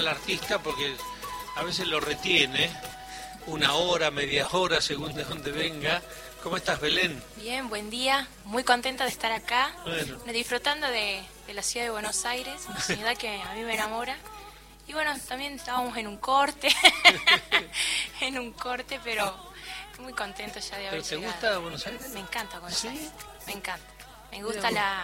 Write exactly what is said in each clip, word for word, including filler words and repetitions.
al artista porque a veces lo retiene una hora, media hora, según de dónde venga. ¿Cómo estás, Belén? Bien, buen día. Muy contenta de estar acá, Bueno. disfrutando de, de la ciudad de Buenos Aires, una ciudad que a mí me enamora. Y bueno, también estábamos en un corte, en un corte, pero muy contento ya de haber ¿Pero te llegado. gusta Buenos Aires? Me encanta Buenos ¿Sí? Aires, me encanta. Me gusta la,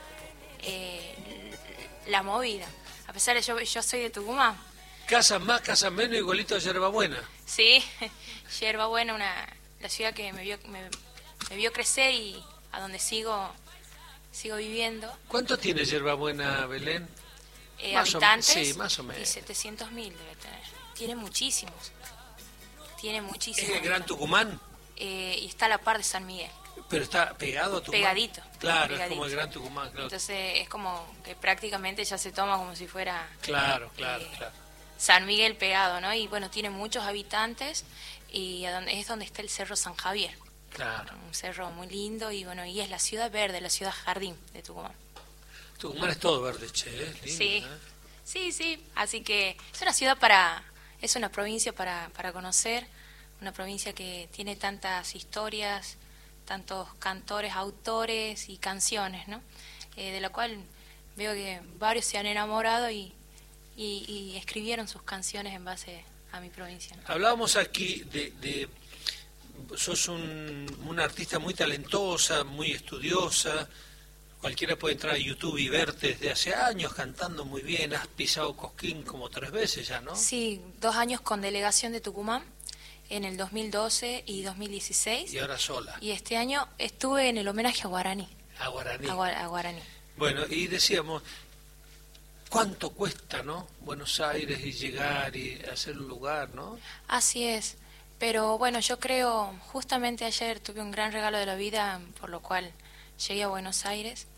eh, la movida. A pesar de que yo, yo soy de Tucumán. Casas más, casas menos, igualito a Yerbabuena. Sí, Yerbabuena, una, la ciudad que me vio, me, me vio crecer y a donde sigo, sigo viviendo. ¿Cuánto tiene Yerbabuena, Belén? Eh, Más o- habitantes, sí, más o menos. y setecientos mil debe tener. Tiene muchísimos. Tiene ¿Es muchísimos. el Gran Tucumán? Eh, y está a la par de San Miguel. Pero está pegado a Tucumán. Pegadito. Claro, pegadito. es como el Gran Tucumán, claro. Entonces es como que prácticamente ya se toma como si fuera Claro, claro, eh, claro. San Miguel pegado, ¿no? Y bueno, tiene muchos habitantes y a donde, es donde está el Cerro San Javier. Claro. Un cerro muy lindo y bueno, y es la ciudad verde, la ciudad jardín de Tucumán. Tucumán es todo verde, che, ¿eh? Lindo, Sí, ¿eh? sí, sí. Así que es una ciudad para, es una provincia para, para conocer, una provincia que tiene tantas historias, tantos cantores, autores y canciones, ¿no? Eh, de la cual veo que varios se han enamorado y, y, y escribieron sus canciones en base a mi provincia, ¿no? Hablábamos aquí de, de sos un, una artista muy talentosa, muy estudiosa. Cualquiera puede entrar a YouTube y verte desde hace años cantando muy bien. Has pisado Cosquín como tres veces ya, ¿no? Sí, dos años con delegación de Tucumán, en el dos mil doce y dos mil dieciséis. Y ahora sola, Y este año estuve en el homenaje a Guaraní. a Guaraní. A, Gua- a Guaraní. Bueno, y decíamos, ¿cuánto cuesta, no? Buenos Aires y llegar y hacer un lugar, ¿no? Así es. Pero bueno, yo creo, justamente ayer tuve un gran regalo de la vida, por lo cual llegué a Buenos Aires.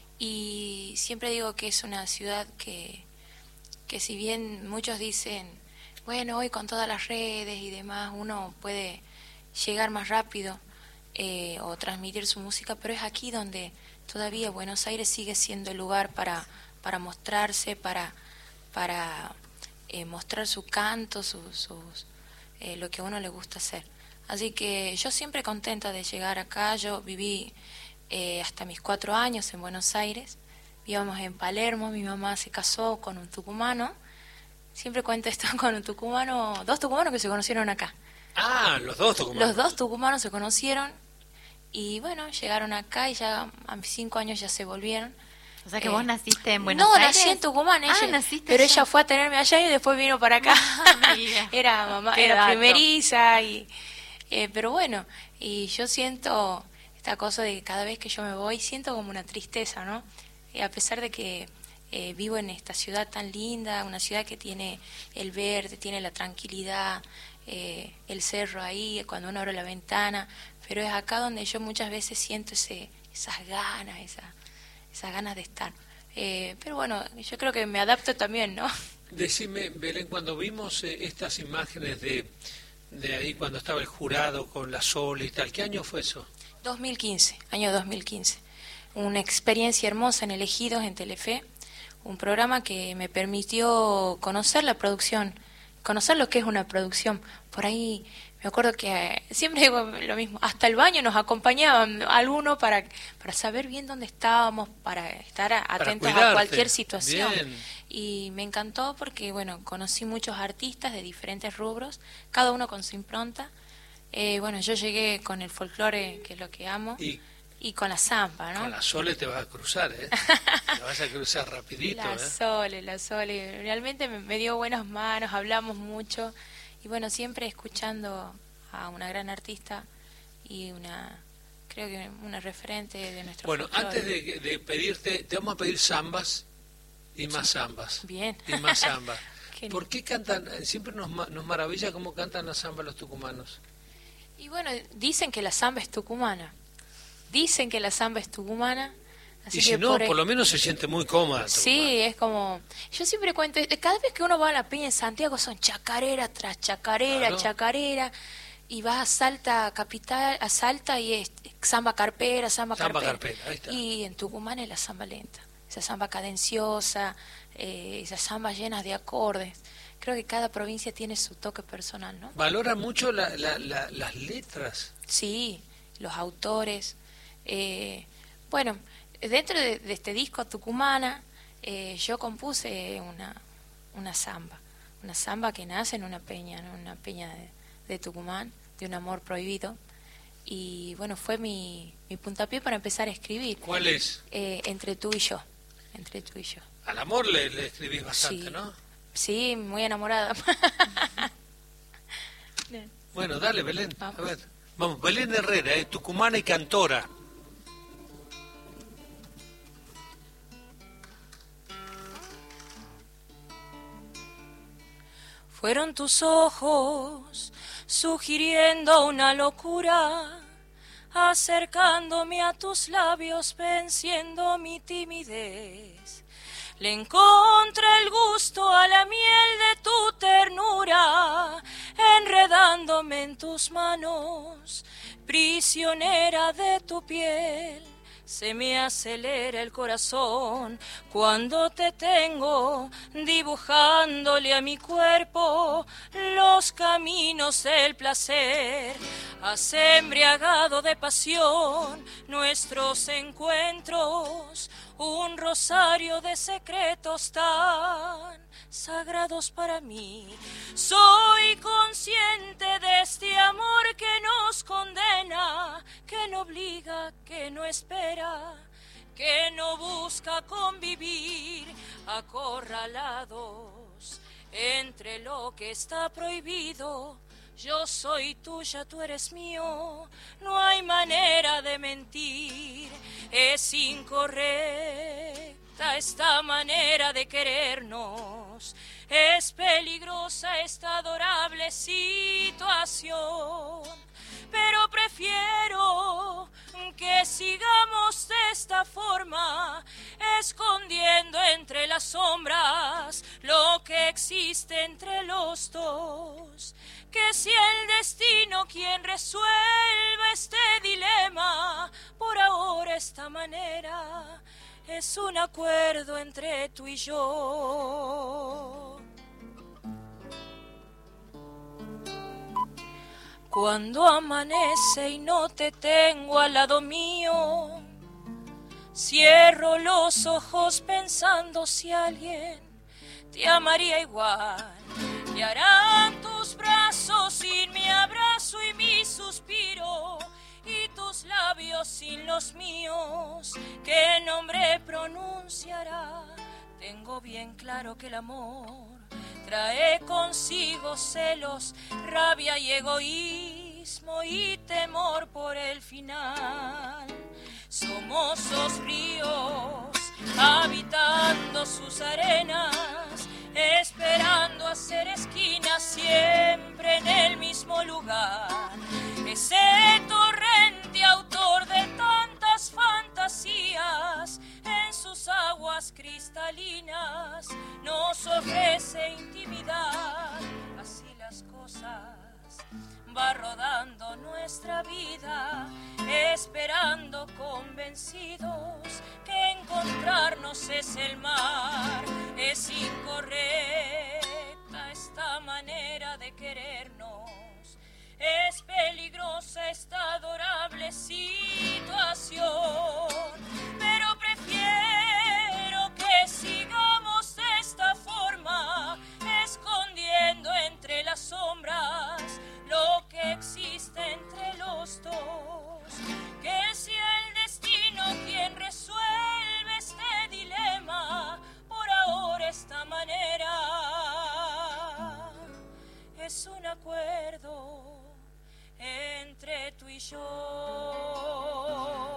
Y siempre digo que es una ciudad que, que si bien muchos dicen, bueno, hoy con todas las redes y demás, uno puede llegar más rápido eh, o transmitir su música, pero es aquí donde todavía Buenos Aires sigue siendo el lugar para, para mostrarse, para, para eh, mostrar su canto, su- sus, eh, lo que a uno le gusta hacer. Así que yo siempre contenta de llegar acá. Yo viví eh, hasta mis cuatro años en Buenos Aires, vivíamos en Palermo, mi mamá se casó con un tucumano, siempre cuento esto con un tucumano, dos tucumanos que se conocieron acá. Ah, los dos Tucumanos. Los dos tucumanos se conocieron y bueno, llegaron acá y ya a mis cinco años ya se volvieron. O sea que Eh, vos naciste en Buenos no, Aires. nací en Tucumán, ella, Ah, naciste pero allá. ella fue a tenerme allá y después vino para acá. Mira. Era mamá, Qué era dato. primeriza y eh, pero bueno, y yo siento esta cosa de que cada vez que yo me voy siento como una tristeza, ¿no? Eh, a pesar de que eh, vivo en esta ciudad tan linda, una ciudad que tiene el verde, tiene la tranquilidad, eh, el cerro ahí, cuando uno abre la ventana, pero es acá donde yo muchas veces siento ese, esas ganas, esa, esas ganas de estar. Eh, pero bueno, yo creo que me adapto también, ¿no? Decime, Belén, cuando vimos eh, estas imágenes de, de ahí, cuando estaba el jurado con la sola y tal, ¿qué año fue eso? dos mil quince, año dos mil quince. Una experiencia hermosa en Elegidos, en Telefe, un programa que me permitió conocer la producción, conocer lo que es una producción. Por ahí me acuerdo que eh, siempre digo lo mismo, hasta el baño nos acompañaban algunos para, para saber bien dónde estábamos, para estar a- atentos a cuidarte. cualquier situación. Bien. Y me encantó porque, bueno, conocí muchos artistas de diferentes rubros, cada uno con su impronta. Eh, bueno, yo llegué con el folclore, que es lo que amo, Y y con la samba, ¿no? con la Sole te vas a cruzar, ¿eh? Te vas a cruzar rapidito, La ¿eh? Sole, la Sole, realmente me, me dio buenas manos, hablamos mucho y bueno, siempre escuchando a una gran artista y una, creo que una referente de nuestro Bueno, folclore. antes de, de pedirte, te vamos a pedir zambas y más zambas. Bien. Y más zambas. Qué ¿Por qué cantan? Siempre nos, ma- nos maravilla cómo cantan la zamba los tucumanos. Y bueno, dicen que la samba es tucumana, dicen que la samba es tucumana, así Y que si no, por, por lo menos se siente muy cómoda. sí, es como, yo siempre cuento, cada vez que uno va a la peña en Santiago son chacarera tras chacarera, Claro. chacarera, y vas a Salta capital, a Salta y es samba carpera, samba, Samba carpera. carpera, ahí está. Y en Tucumán es la samba lenta. esa samba cadenciosa, eh, esas zambas llenas de acordes. Creo que cada provincia tiene su toque personal, ¿no? ¿Valora mucho la, la, la, las letras? Sí, los autores. Eh, bueno, dentro de, de este disco Tucumana, eh, yo compuse una, una samba. Una samba que nace en una peña, en una peña de, de Tucumán, de un amor prohibido. Y bueno, fue mi, mi puntapié para empezar a escribir. ¿Cuál es? Eh, entre tú y yo. Entre tú y yo. Al amor le, le escribís bastante, Sí. ¿no? Sí, muy enamorada. Bueno, dale, Belén. Vamos. A ver. Vamos, Belén Herrera, eh, tucumana y cantora. Fueron tus ojos sugiriendo una locura, acercándome a tus labios, venciendo mi timidez. Le encontré el gusto a la miel de tu ternura, enredándome en tus manos, prisionera de tu piel. Se me acelera el corazón cuando te tengo, dibujándole a mi cuerpo los caminos del placer. Has embriagado de pasión nuestros encuentros, un rosario de secretos tan sagrados para mí. Soy consciente de este amor que nos condena, que no obliga, que no espera, que no busca convivir acorralados entre lo que está prohibido. Yo soy tuya, tú eres mío, no hay manera de mentir. Es incorrecta esta manera de querernos, es peligrosa esta adorable situación. Pero prefiero que sigamos de esta forma, escondiendo entre las sombras lo que existe entre los dos. Que si el destino quien resuelve este dilema, por ahora esta manera es un acuerdo entre tú y yo. Cuando amanece y no te tengo al lado mío, cierro los ojos pensando si alguien te amaría igual. Y harán tus brazos sin mi abrazo y mi suspiro, y tus labios sin los míos, ¿qué nombre pronunciará? Tengo bien claro que el amor trae consigo celos, rabia y egoísmo y temor por el final. Somos los ríos habitando sus arenas, esperando hacer esquina siempre en el mismo lugar. Ese torrente autor de tantas fantasías, en sus aguas cristalinas nos ofrece intimidad. Así las cosas va rodando nuestra vida, esperando convencidos que encontrarnos es el mar. Es incorrecta esta manera de querernos, es peligrosa esta adorable situación. Pero prefiero que sigamos de esta forma, escondiendo entre las sombras lo que existe entre los dos. Que si el destino quien resuelve este dilema, por ahora esta manera es un acuerdo entre tú y yo.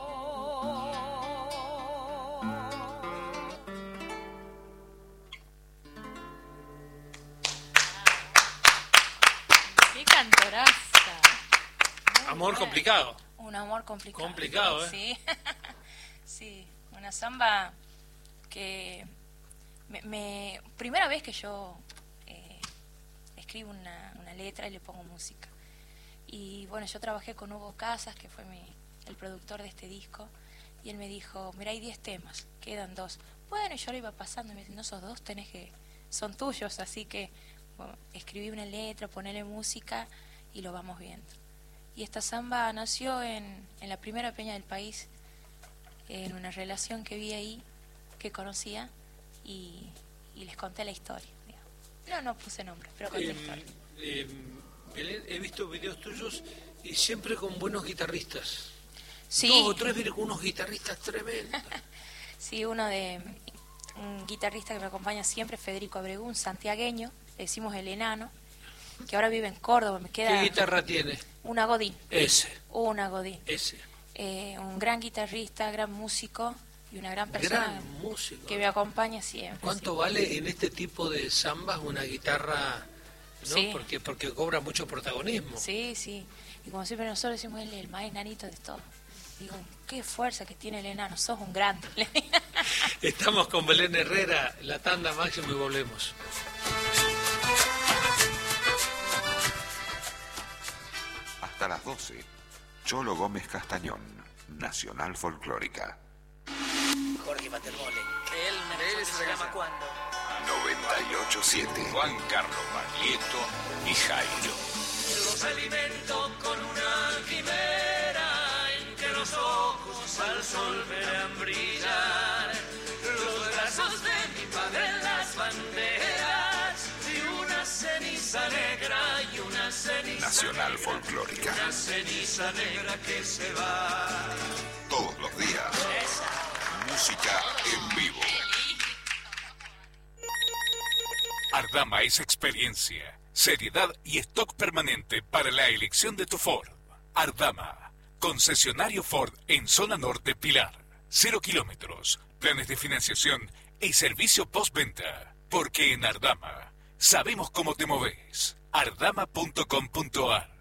¡Qué cantoraza! Muy Amor buena. complicado. Un amor complicado. Complicado, ¿eh? Sí, sí, una samba que me, me- primera vez que yo eh, escribo una, una letra y le pongo música. Y bueno, yo trabajé con Hugo Casas, que fue mi, el productor de este disco, Y él me dijo, mira, hay diez temas, quedan dos. Bueno, yo lo iba pasando y me dice, no, esos dos tenés que, son tuyos, así que bueno, escribí una letra, ponele música y lo vamos viendo. Y esta samba nació en, en la primera peña del país, en una relación que vi ahí, que conocía, y, y les conté la historia. Digamos. No, no puse nombre, pero conté eh, la historia. Eh, Belén, he visto videos tuyos y siempre con buenos guitarristas. Sí. Dos o tres, pero con unos guitarristas tremendos. Sí, uno de un guitarrista que me acompaña siempre, Federico Abregu, un santiagueño, le decimos el enano, que ahora vive en Córdoba. Me queda. ¿Qué guitarra tiene? Una Godín. Ese. Una Godín. Ese. Eh, un gran guitarrista, gran músico y una gran persona gran músico. Que me acompaña siempre. ¿Cuánto sí. vale en este tipo de zambas una guitarra? ¿No? Sí. Porque, porque cobra mucho protagonismo. Sí, sí. Y como siempre nosotros decimos, él es el más enanito de todo. Digo, qué fuerza que tiene el enano, sos un grande. Estamos con Belén Herrera, la tanda máxima y volvemos. Hasta las doce, Cholo Gómez Castañón, Nacional Folclórica. Jorge Patermole. Él me se llama cuando. noventa y ocho siete. Juan Carlos Baglietto y Jairo. Los alimento con una quimera en que los ojos al sol verán brillar. Los brazos de mi padre en las banderas y una ceniza negra y una ceniza Nacional negra, Folclórica. una ceniza negra que se va. Todos los días. Esa. Música en vivo. Ardama es experiencia, seriedad y stock permanente para la elección de tu Ford. Ardama, concesionario Ford en zona norte Pilar. Cero kilómetros, planes de financiación y servicio postventa. Porque en Ardama sabemos cómo te moves. ardama punto com punto a r.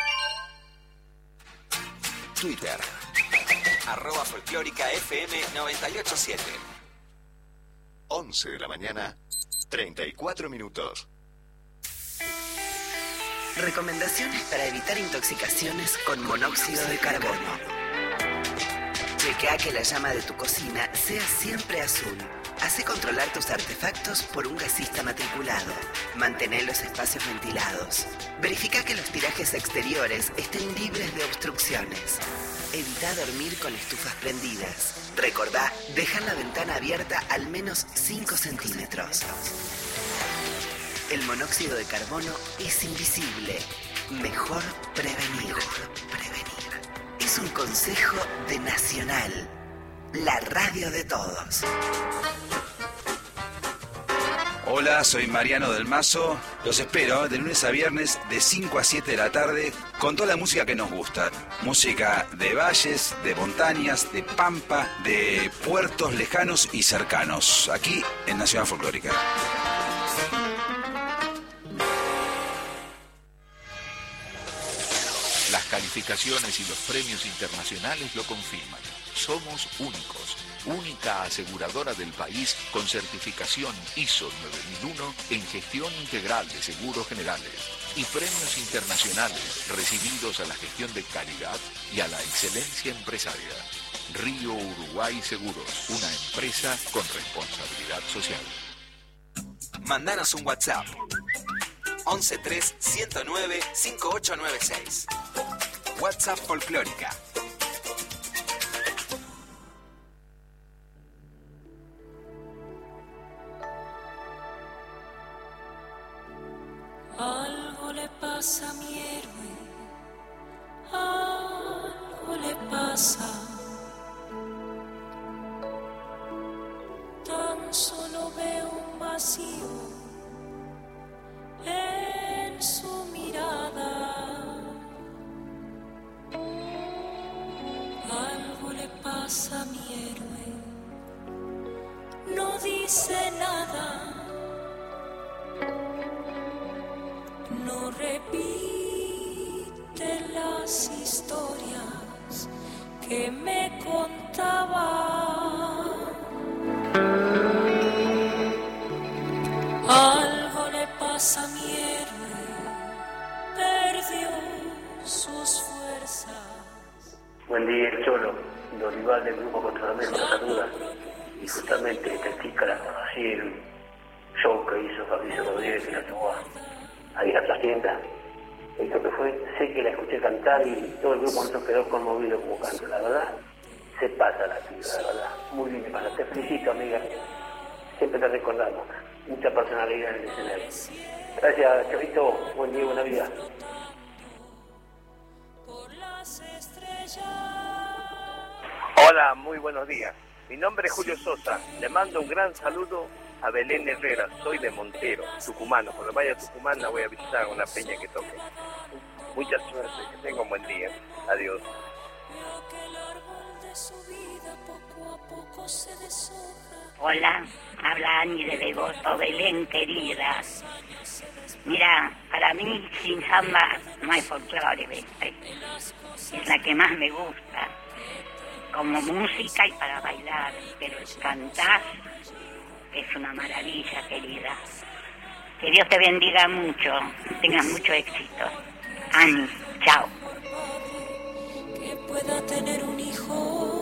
Twitter, arroba folclórica F M noventa y ocho siete. once de la mañana, treinta y cuatro minutos. Recomendaciones para evitar intoxicaciones con monóxido de carbono. Chequea que la llama de tu cocina sea siempre azul. Hace controlar tus artefactos por un gasista matriculado. Mantén los espacios ventilados. Verifica que los tirajes exteriores estén libres de obstrucciones. Evita dormir con estufas prendidas. Recordá dejar la ventana abierta al menos cinco centímetros. El monóxido de carbono es invisible. Mejor prevenir. Prevenir. Es un consejo de Nacional, la radio de todos. Hola, soy Mariano del Mazo. Los espero de lunes a viernes de cinco a siete de la tarde con toda la música que nos gusta. Música de valles, de montañas, de pampa, de puertos lejanos y cercanos. Aquí en Nacional Folclórica. Las calificaciones y los premios internacionales lo confirman. Somos únicos. Única aseguradora del país con certificación I S O nueve mil uno en gestión integral de seguros generales y premios internacionales recibidos a la gestión de calidad y a la excelencia empresaria. Río Uruguay Seguros, una empresa con responsabilidad social. Mándanos un WhatsApp. once tres ciento nueve cincuenta y ocho noventa y seis. WhatsApp Folclórica. Algo le pasa a mi héroe, algo le pasa. Tan solo veo un vacío en su mirada. Algo le pasa a mi héroe, no dice nada. No repite las historias que me contaba. Algo le pasa a mi héroe, perdió sus fuerzas. Buen día, Cholo. Dorival del grupo Controlamiento de Saluda. Y justamente esta chica la conocí en un show que hizo Fabricio Rodríguez, que la tuvo ahí en la trastienda. Esto que fue, sé que la escuché cantar y todo el grupo no quedó conmovido como canto, la verdad. Se pasa la piba, la verdad. Muy bien, hermana. Te felicito, amiga. Siempre te recordamos. Mucha personalidad en el escenario. Gracias, Chavito. Buen día, buena vida. Hola, muy buenos días. Mi nombre es Julio Sosa. Le mando un gran saludo a Belén Herrera. Soy de Montero, tucumano. Cuando vaya a Tucumán la voy a visitar a una peña que toque. Mucha suerte. Que tenga un buen día. Adiós. Hola, habla Ani de Devoto, Belén querida. Mira, para mí sin samba no hay folclore, ¿viste? Es la que más me gusta, como música y para bailar, pero el cantar es una maravilla, querida. Que Dios te bendiga mucho, tengas mucho éxito. Ani, chao. Que pueda tener un hijo.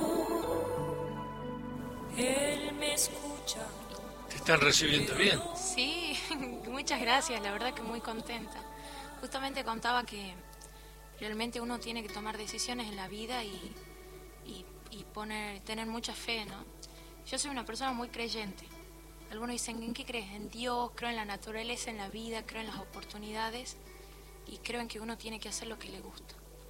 Él me escucha. ¿Te están recibiendo bien? Sí, muchas gracias, la verdad que muy contenta. Justamente contaba que realmente uno tiene que tomar decisiones en la vida y, y, y poner, tener mucha fe, ¿no? Yo soy una persona muy creyente. Algunos dicen, ¿en qué crees? En Dios, creo en la naturaleza, en la vida, creo en las oportunidades y creo en que uno tiene que hacer lo que le gusta.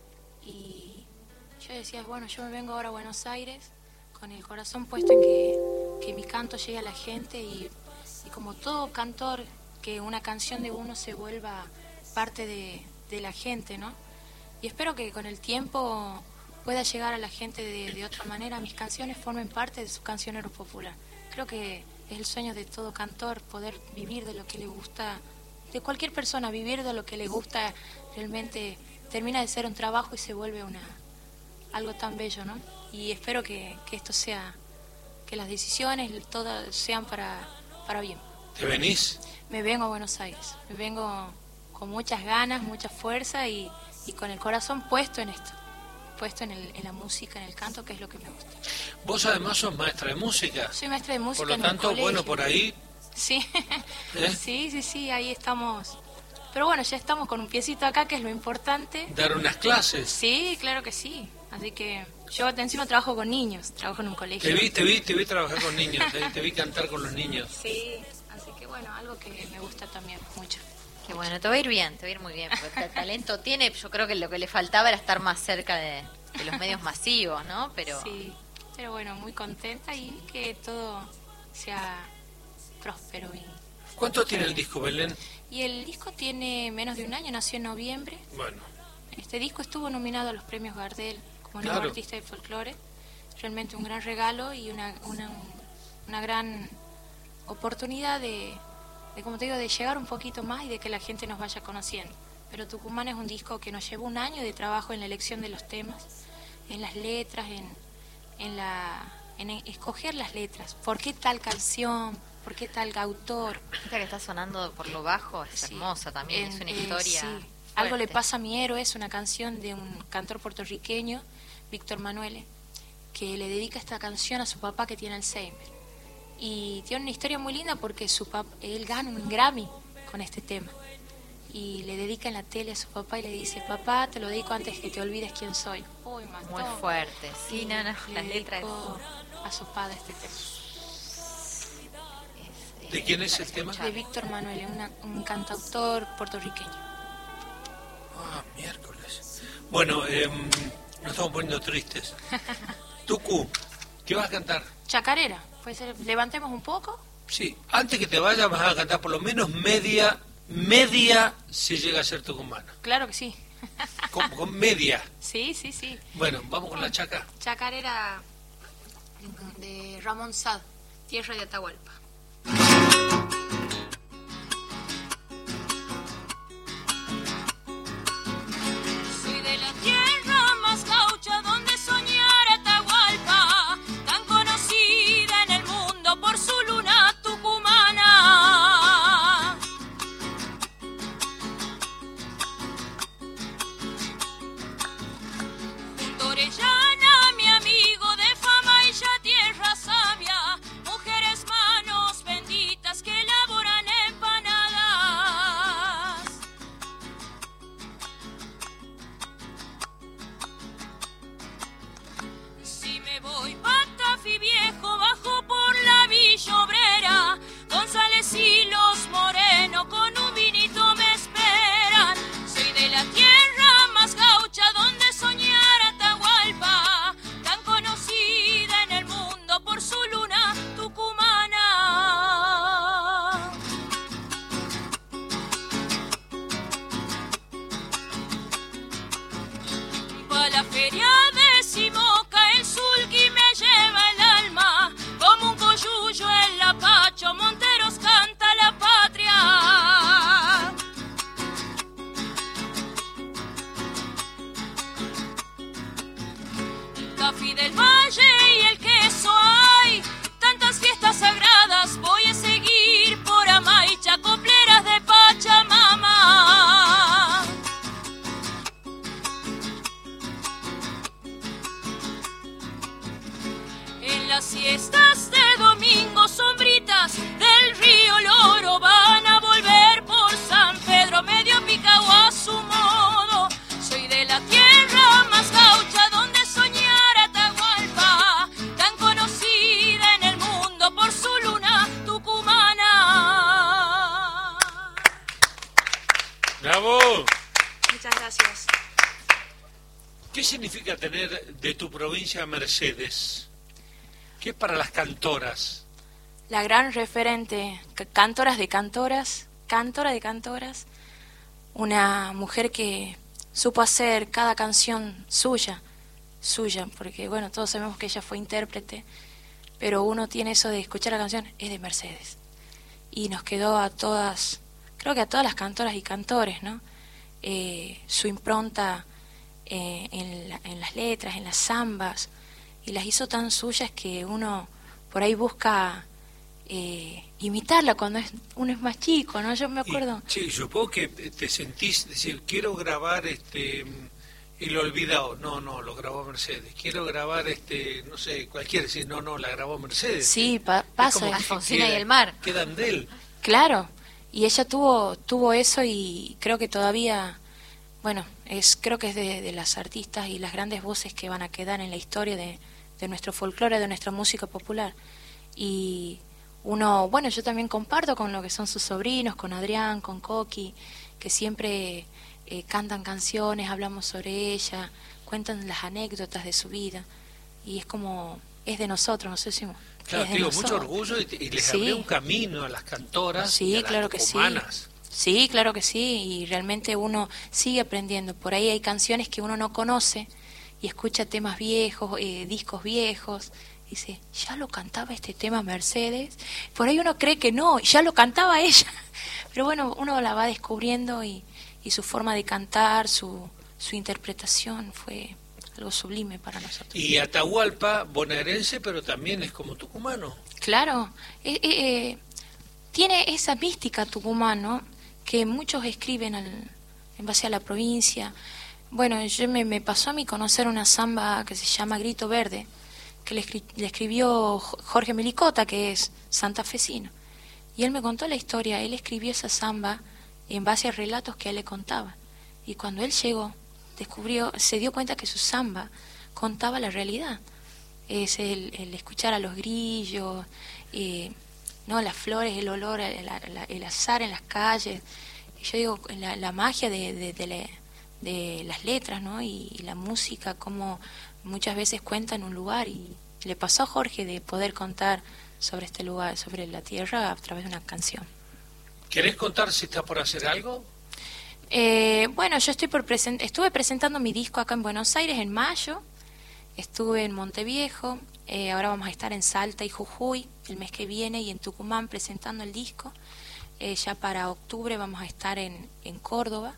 Y yo decía, bueno, yo me vengo ahora a Buenos Aires con el corazón puesto en que, que mi canto llegue a la gente y, y como todo cantor, que una canción de uno se vuelva parte de, de la gente, ¿no? Y espero que con el tiempo pueda llegar a la gente de, de otra manera, mis canciones formen parte de su cancionero popular. Creo que es el sueño de todo cantor, poder vivir de lo que le gusta, de cualquier persona, vivir de lo que le gusta, realmente termina de ser un trabajo y se vuelve una algo tan bello, ¿no? Y espero que, que esto sea, que las decisiones todas sean para, para bien. ¿Te venís? Me vengo a Buenos Aires, me vengo con muchas ganas, mucha fuerza y, y con el corazón puesto en esto, puesto en, el, en la música, en el canto, que es lo que me gusta. Vos además sos maestra de música. Soy maestra de música. Por lo en tanto, el bueno, por ahí... Sí, ¿Eh? sí, sí, sí, ahí estamos. Pero bueno, ya estamos con un piecito acá, que es lo importante. ¿Dar unas clases? Sí, claro que sí. Así que yo encima trabajo con niños, trabajo en un colegio. Te vi, te vi, te vi trabajar con niños, te, te vi cantar con los niños. Sí, así que bueno, algo que me gusta también mucho. Qué bueno, te va a ir bien, te va a ir muy bien, porque el talento tiene, yo creo que lo que le faltaba era estar más cerca de, de los medios masivos, ¿no? Pero sí, pero bueno, muy contenta y que todo sea próspero. Y ¿cuánto tiene el disco, Belén? Y el disco tiene menos de un año, nació en noviembre. Bueno. Este disco estuvo nominado a los premios Gardel como nuevo Claro. artista de folclore. Realmente un gran regalo y una, una, una gran oportunidad de, de, como te digo, de llegar un poquito más y de que la gente nos vaya conociendo. Pero Tucumán es un disco que nos llevó un año de trabajo en la elección de los temas, en las letras, en, en, la, en escoger las letras. ¿Por qué tal canción? ¿Por qué tal autor? esta que está sonando por lo bajo es Sí. hermosa también, En- es una eh, historia sí. fuerte. Algo le pasa a mi héroe, es una canción de un cantor puertorriqueño, Víctor Manuele, que le dedica esta canción a su papá que tiene Alzheimer. Y tiene una historia muy linda porque su pap- él gana un Grammy con este tema. Y le dedica en la tele a su papá y le dice, papá, te lo dedico antes que te olvides quién soy. Uy, mató. Muy fuerte, sí, Y no, no, le las letras. dedicó a su padre este tema. ¿De quién es el tema? De Víctor Manuele, una- un cantautor puertorriqueño. Ah, miércoles. Bueno, eh, nos estamos poniendo tristes. Tucu, ¿qué vas a cantar? Chacarera, pues levantemos un poco. Sí, antes que te vayas vas a cantar por lo menos media, media si llega a ser tucumana. Claro que sí. Con, con media. Sí, sí, sí. Bueno, vamos con la chaca. Chacarera de Ramón Sad, Tierra de Atahualpa. Soy de la tierra más gaucha donde soñar Atahualpa, tan conocida en el mundo por su luna tucumana. Junto a Orellana, mi amigo del valle y el queso hay tantas fiestas sagradas, voy a seguir por Amaicha, copleras de Pachamama. En las siestas de domingo, sombritas del río Loro van a volver por San Pedro, medio picao a su modo. Soy de la tierra más gaucha donde soñar Atahualpa, tan conocida en el mundo por su luna tucumana. ¡Bravo! Muchas gracias. ¿Qué significa tener de tu provincia a Mercedes? ¿Qué es para las cantoras? La gran referente, c- cantoras de cantoras, cantora de cantoras, una mujer que supo hacer cada canción suya, suya, porque bueno, todos sabemos que ella fue intérprete, pero uno tiene eso de escuchar la canción, es de Mercedes. Y nos quedó a todas, creo que a todas las cantoras y cantores, ¿no? Eh, su impronta eh, en, la- en las letras, en las zambas, y las hizo tan suyas que uno por ahí busca eh, imitarla cuando es, uno es más chico, ¿no? Yo me acuerdo. Y, sí, supongo que te sentís decir, quiero grabar este El Olvidado. No, no, lo grabó Mercedes. Quiero grabar este, no sé, cualquiera decir, no, no, la grabó Mercedes. Sí, pa- Es pasa. como que Alfonsina queda- y el mar. Quedan de él. Claro, y ella tuvo tuvo eso y creo que todavía, bueno, es creo que es de, de las artistas y las grandes voces que van a quedar en la historia de, de nuestro folclore, de nuestra música popular. Y uno, bueno, yo también comparto con lo que son sus sobrinos, con Adrián, con Coqui, que siempre eh, cantan canciones, hablamos sobre ella, cuentan las anécdotas de su vida, y es como, es de nosotros, no sé si... Claro, es de digo, mucho nosotros. orgullo y, y les Sí. abrió un camino a las cantoras Sí, y a las claro que sí. tucumanas. Sí, claro que sí, y realmente uno sigue aprendiendo. Por ahí hay canciones que uno no conoce y escucha temas viejos, eh, discos viejos, y dice, ya lo cantaba este tema Mercedes. Por ahí uno cree que no, ya lo cantaba ella. Pero bueno, uno la va descubriendo y, y su forma de cantar, su, su interpretación fue algo sublime para nosotros. Y Atahualpa, bonaerense, pero también es como tucumano. Claro, eh, eh, eh, tiene esa mística Tucumán, ¿no? Que muchos escriben al, en base a la provincia. Bueno, yo me, me pasó a mí conocer una samba que se llama Grito Verde, que le, escri- le escribió Jo- Jorge Melicota, que es santafesino. Y él me contó la historia, él escribió esa samba en base a relatos que a él le contaba. Y cuando él llegó, descubrió, se dio cuenta que su samba contaba la realidad. Es el, el escuchar a los grillos, eh, no, las flores, el olor, el, el- el azar en las calles. Y yo digo, la, la magia de, de, de, la- de las letras, ¿no? Y, y la música, como muchas veces cuentan un lugar. Y le pasó a Jorge de poder contar sobre este lugar, sobre la tierra, a través de una canción. ¿Querés contar si está por hacer algo? Eh, bueno, yo estoy por present estuve presentando mi disco acá en Buenos Aires en mayo, estuve en Monteviejo, eh, ahora vamos a estar en Salta y Jujuy el mes que viene y en Tucumán presentando el disco. Eh, ya para octubre vamos a estar en, en Córdoba.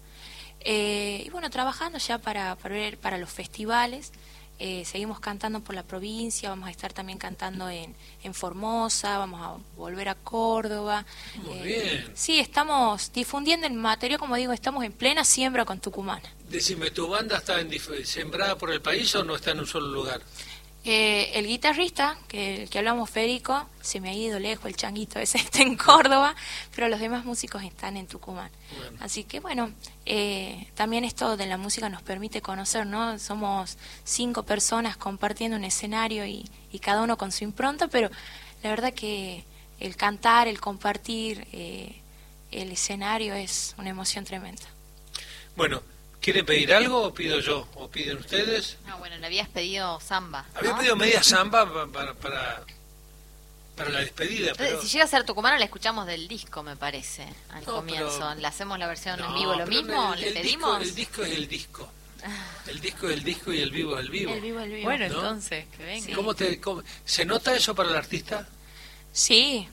Eh, y bueno, trabajando ya para, para, ver, para los festivales. Eh, seguimos cantando por la provincia, vamos a estar también cantando en, en Formosa, vamos a volver a Córdoba. Muy Eh, bien. Sí, estamos difundiendo el material, como digo, estamos en plena siembra con Tucumán. Decime, ¿tu banda está en dif- sembrada por el país o no está en un solo lugar? Eh, el guitarrista, que, el que hablamos, Federico, se me ha ido lejos, el changuito ese está en Córdoba, pero los demás músicos están en Tucumán. Bueno. Así que bueno, eh, también esto de la música nos permite conocer, ¿no? Somos cinco personas compartiendo un escenario y, y cada uno con su impronta, pero la verdad que el cantar, el compartir eh, el escenario es una emoción tremenda. Bueno, ¿quieren pedir algo o pido yo? ¿O piden ustedes? No, bueno, le habías pedido samba, ¿no? Había pedido media samba pa- para, para, para la despedida, Entonces, pero... si llega a ser tucumano, la escuchamos del disco, me parece, al No, comienzo. pero- ¿Le hacemos la versión en No, vivo lo pero mismo? el- ¿Le el pedimos? Disco, el disco es el disco. El disco es el disco y el vivo es el vivo. El vivo, el vivo. Bueno, ¿no? entonces, que venga. ¿Cómo te, cómo- ¿Se nota eso para el artista? Sí,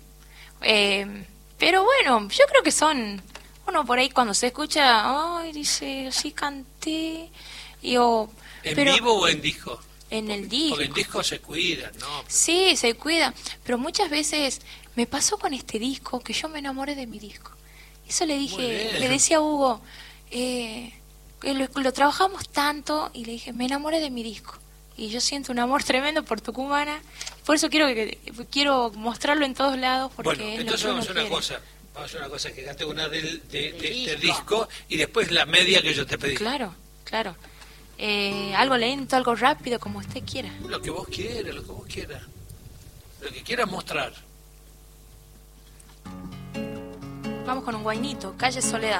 eh, pero bueno, yo creo que son, uno por ahí cuando se escucha, ay, dice, sí canté, y o, ¿En pero vivo o en disco? en el disco. Porque el disco se cuida, ¿no? Sí, se cuida, pero muchas veces me pasó con este disco que yo me enamoré de mi disco. Eso le dije, le decía a Hugo, eh, lo, lo trabajamos tanto y le dije, me enamoré de mi disco. Y yo siento un amor tremendo por Tucumana, por eso quiero que quiero mostrarlo en todos lados. Porque Bueno, es entonces lo que vamos a uno una quiere. cosa, vamos a hacer una cosa, que cante una del, de, de este disco y después la media que yo te pedí. Claro, claro. Eh, algo lento, algo rápido, como usted quiera. Lo que vos quieras, lo que vos quieras. Lo que quieras mostrar. Vamos con un guainito, Calle Soledad.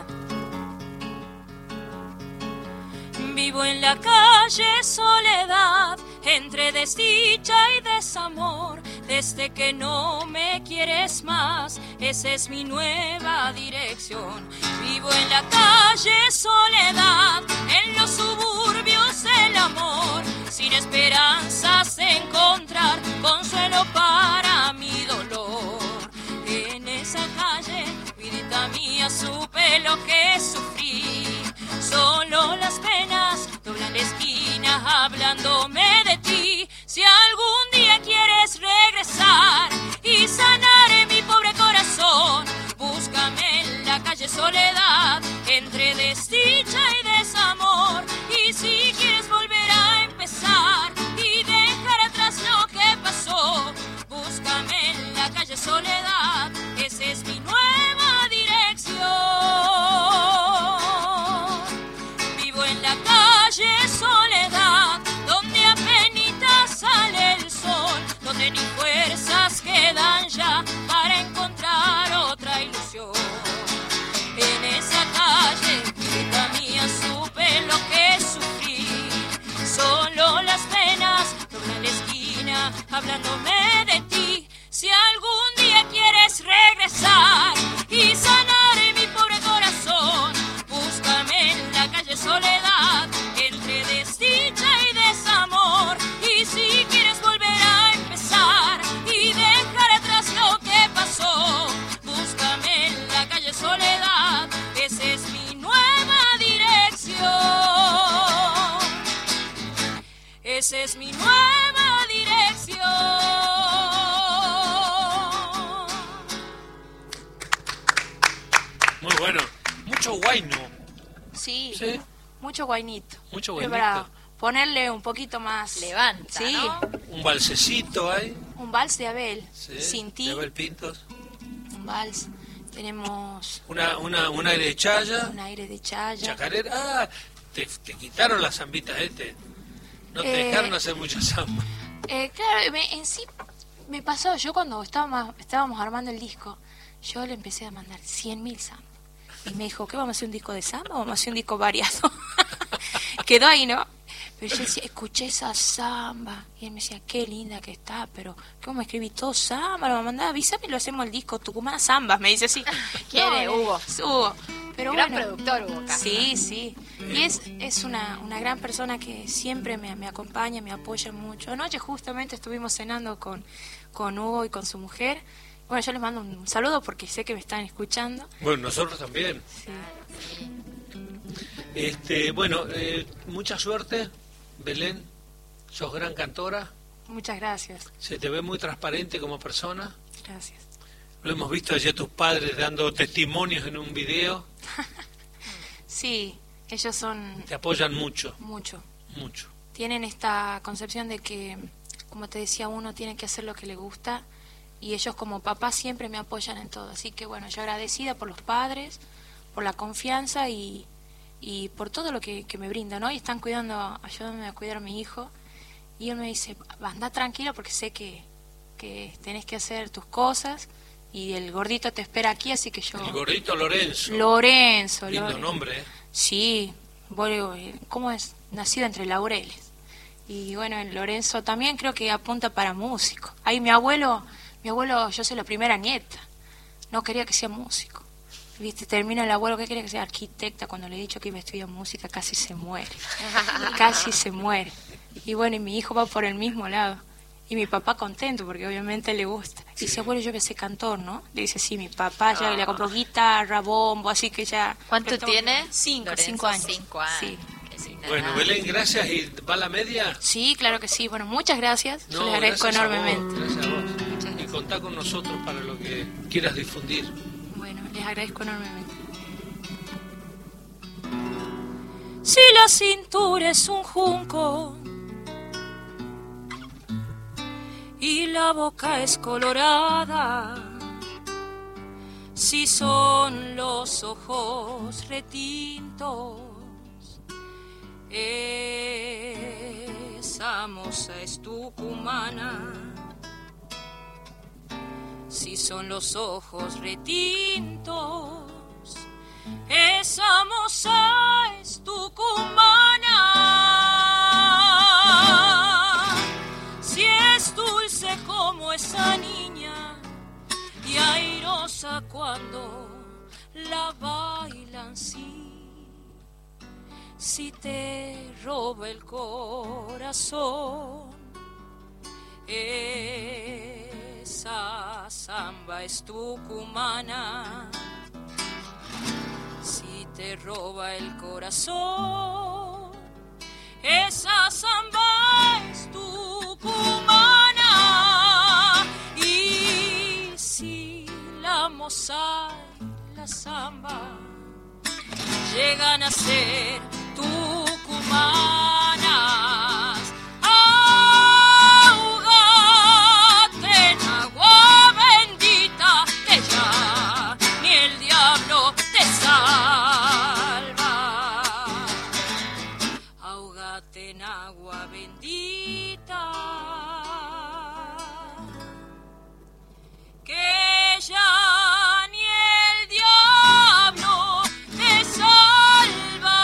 Vivo en la calle Soledad, entre desdicha y desamor. Desde que no me quieres más, esa es mi nueva dirección. Vivo en la calle Soledad, en los suburbios del amor, sin esperanzas de encontrar consuelo para mi dolor. En esa calle, vidita mía, supe lo que sufrí. Solo las penas doblan la esquina hablándome de ti. Si algún día quieres regresar y sanar en mi pobre corazón, búscame en la calle Soledad, entre desdicha y desamor. Y si quieres volver a empezar y dejar atrás lo que pasó, búscame en la calle Soledad, esa es mi nueva dirección. La calle Soledad, donde apenas sale el sol, donde ni fuerzas quedan ya para encontrar otra ilusión. En esa calle, vida mía, supe lo que sufrí. Solo las penas doblan la esquina hablándome de ti. Si algún día quieres regresar y sanar en mi pobre corazón, búscame en la calle Soledad, entre desdicha y desamor. Y si quieres volver a empezar y dejar atrás lo que pasó, búscame en la calle Soledad, esa es mi nueva dirección. Esa es mi nueva dirección. Muy bueno. Mucho guayno. Sí, Sí. mucho guainito. Mucho Pero guainito. para ponerle un poquito más... Levanta, sí, ¿no? Un balsecito hay. un vals de Abel. Sí. Sin ti, de Abel Pintos. un vals. Tenemos Una, una, un aire de chaya. un aire de chaya. Chacarera. Ah, te, te quitaron las zambitas este. No te Eh, dejaron hacer mucha zamba. Eh, claro, me- en sí me pasó, yo cuando estábamos, estábamos armando el disco, yo le empecé a mandar cien mil sambas. Y me dijo, ¿qué vamos a hacer un disco de samba o vamos a hacer un disco variado? Quedó ahí, ¿no? Pero yo decía, escuché esa samba. Y él me decía, qué linda que está, pero ¿cómo me escribí todo samba? Lo mandaba, avísame y lo hacemos el disco Tucumán Zambas, me dice así. Quiere, No, Hugo. Hugo. Pero Gran bueno, productor, Hugo Casas. Sí, sí. Y es, es una, una gran persona que siempre me, me acompaña, me apoya mucho. Anoche justamente estuvimos cenando con, con Hugo y con su mujer. Bueno, yo les mando un saludo porque sé que me están escuchando. Bueno, nosotros también. Sí. Este, bueno, eh, mucha suerte, Belén. Sos gran cantora. Muchas gracias. Se te ve muy transparente como persona. Gracias. Lo hemos visto allí a tus padres dando testimonios en un video. Sí, ellos son Te apoyan mucho, mucho. mucho. Tienen esta concepción de que, como te decía, uno tiene que hacer lo que le gusta y ellos como papás siempre me apoyan en todo. Así que bueno, yo agradecida por los padres, por la confianza y, y por todo lo que, que me brindan, ¿no? Y están cuidando, ayudándome a cuidar a mi hijo. Y él me dice, anda tranquilo porque sé que, que tenés que hacer tus cosas y el gordito te espera aquí, así que yo... El gordito Lorenzo. Lorenzo. Lindo Lorenzo. nombre, ¿eh? Sí, bueno, ¿cómo es? Nacido entre laureles. Y bueno, el Lorenzo también creo que apunta para músico. Ahí mi abuelo, mi abuelo, yo soy la primera nieta, no quería que sea músico. Viste, termina el abuelo que quería que sea arquitecta, cuando le he dicho que iba a estudiar música casi se muere, casi se muere. Y bueno, y mi hijo va por el mismo lado. Y mi papá contento, porque obviamente le gusta. Y dice, abuelo, yo voy a ser cantor, ¿no? Le dice, sí, mi papá ya le compró guitarra, bombo, así que ya... ¿Cuánto Pero todo- tiene? Cinco, Lorenzo, cinco años. cinco años. Sí. Bueno, Belén, gracias. ¿Y va la media? Sí, claro que sí. Bueno, muchas gracias. No, Yo les agradezco gracias a vos, enormemente. gracias a vos. Y contá con nosotros para lo que quieras difundir. Bueno, les agradezco enormemente. Si la cintura es un junco y la boca es colorada, si son los ojos retintos, esa moza es tucumana. Si son los ojos retintos, esa moza es tucumana. Si es dulce como esa niña y airosa cuando la bailan, sí. Si te roba el corazón, esa samba es tucumana. Si te roba el corazón, esa samba es tucumana. Y si la moza y la samba llegan a ser tucumanas, ahógate en agua bendita, que ya ni el diablo te salva. Ahógate en agua bendita, que ya ni el diablo te salva.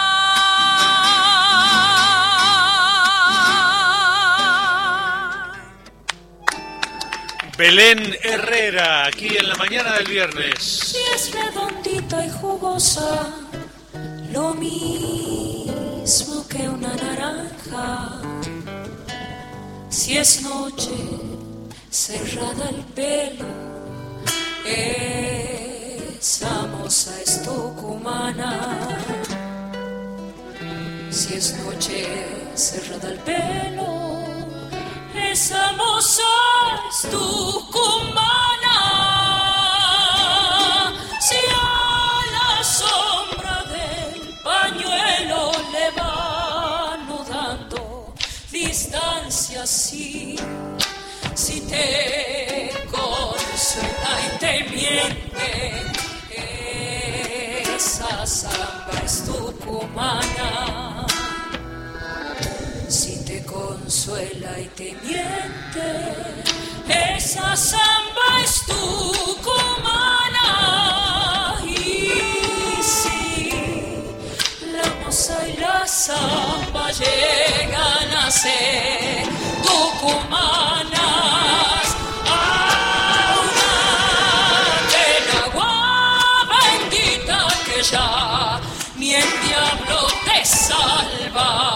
Belén Herrera, aquí en la mañana del viernes. Si es redondita y jugosa, lo mismo que una naranja. Si es noche, cerrada el pelo, esa moza es tucumana. Si es noche, cerrada el pelo, esa moza es tucumana. Si a la sombra del pañuelo le va anudando distancia, sí. Si te consuela y te miente, esa samba es tucumana. Si te consuela y te miente, esa samba es tucumana. Y si la moza y la samba llegan a ser tucumanas, ahógate en agua bendita, que ya ni el diablo te salva.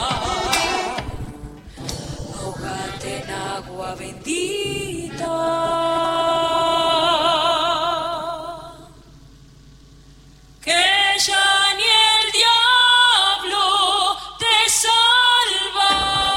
Agua bendita, que ya ni el diablo te salva.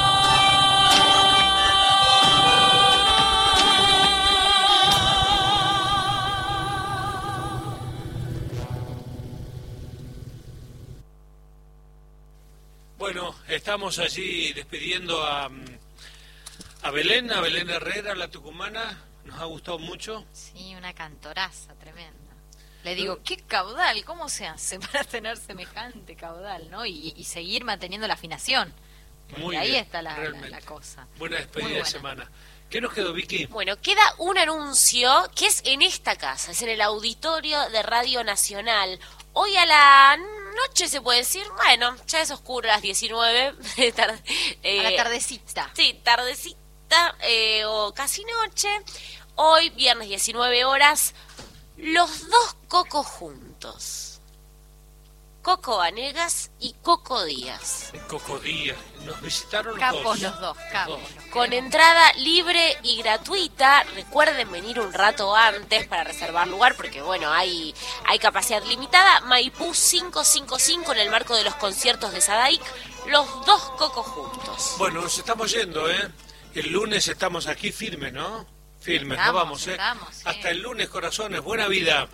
Bueno, estamos allí despidiendo a... A Belén, a Belén Herrera, la tucumana, nos ha gustado mucho. Sí, una cantoraza tremenda. Le digo, qué caudal, ¿cómo se hace para tener semejante caudal, no? Y, y seguir manteniendo la afinación. Muy y ahí bien, está la, la, realmente. la cosa. Buena despedida Muy de buena. semana. ¿Qué nos quedó, Vicky? Bueno, queda un anuncio que es en esta casa, es en el auditorio de Radio Nacional. Hoy a la noche se puede decir, bueno, ya es oscuro, las diecinueve. tarde, eh, A la tardecita. Sí, tardecita. Eh, o casi noche, hoy viernes diecinueve horas, los dos cocos juntos. Coco Vanegas y Coco Díaz. Coco Díaz, nos visitaron Capos dos. los dos, capos. Con entrada libre y gratuita. Recuerden venir un rato antes para reservar lugar porque bueno, hay, hay capacidad limitada. Maipú quinientos cincuenta y cinco en el marco de los conciertos de Sadaic. Los dos Cocos juntos. Bueno, nos estamos yendo, ¿eh? El lunes estamos aquí firmes, ¿no? Firmes, Estamos, no vamos, ¿eh? estamos, sí. Hasta el lunes, corazones. Buena vida.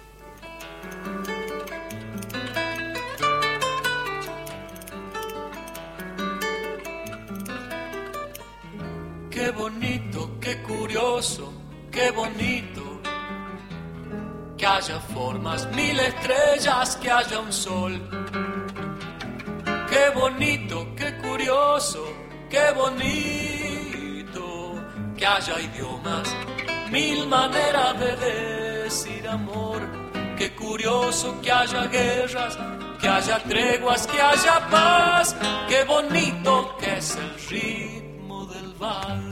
Qué bonito, qué curioso, qué bonito. Que haya formas, mil estrellas, que haya un sol. Qué bonito, qué curioso, qué bonito. Que haya idiomas, mil maneras de decir amor. Qué curioso que haya guerras, que haya treguas, que haya paz. Qué bonito que es el ritmo del vals.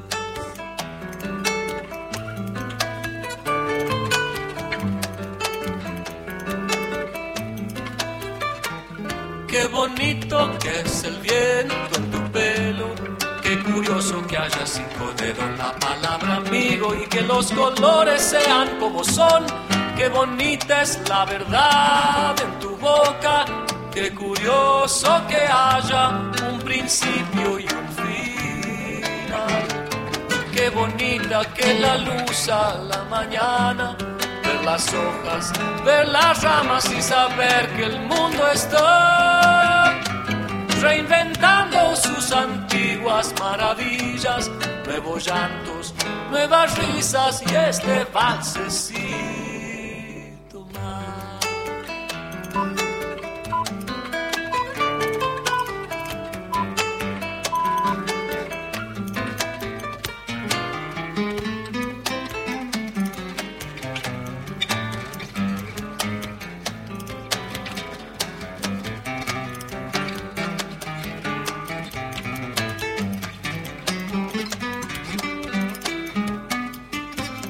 Qué bonito que es el viento en tu pelo. Qué curioso que haya cinco dedos en la palabra amigo y que los colores sean como son. Qué bonita es la verdad en tu boca. Qué curioso que haya un principio y un final. Qué bonita que la luz a la mañana. Ver las hojas, ver las ramas y saber que el mundo está reinventando sus antiguas maravillas. Nuevos llantos, nuevas risas y este vals sí.